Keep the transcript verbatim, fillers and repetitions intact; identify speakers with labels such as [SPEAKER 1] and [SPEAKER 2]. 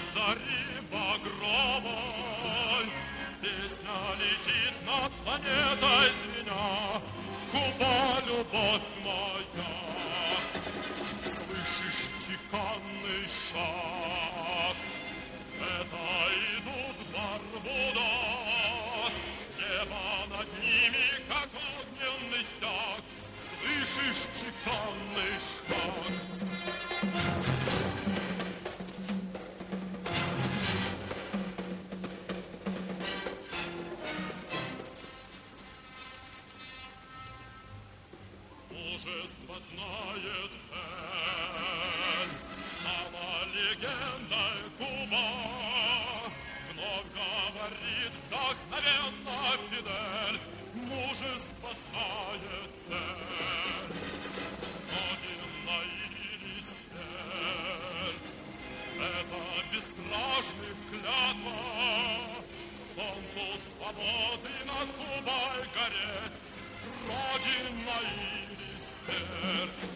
[SPEAKER 1] зари багровой песня летит над планетой звеня. Куба, любовь моя, слышишь чеканный шаг? Это идут Барбудос, небо над ними, как огненный стяг. Слышишь чеканный шаг? Мужество знает цель, стала легендой Куба. Вновь говорит вдохновенно Фидель, мужество знает цель. Родина или смерть — это бесстрашных клятва. Солнцу свободы над Кубой гореть, Родина или смерть.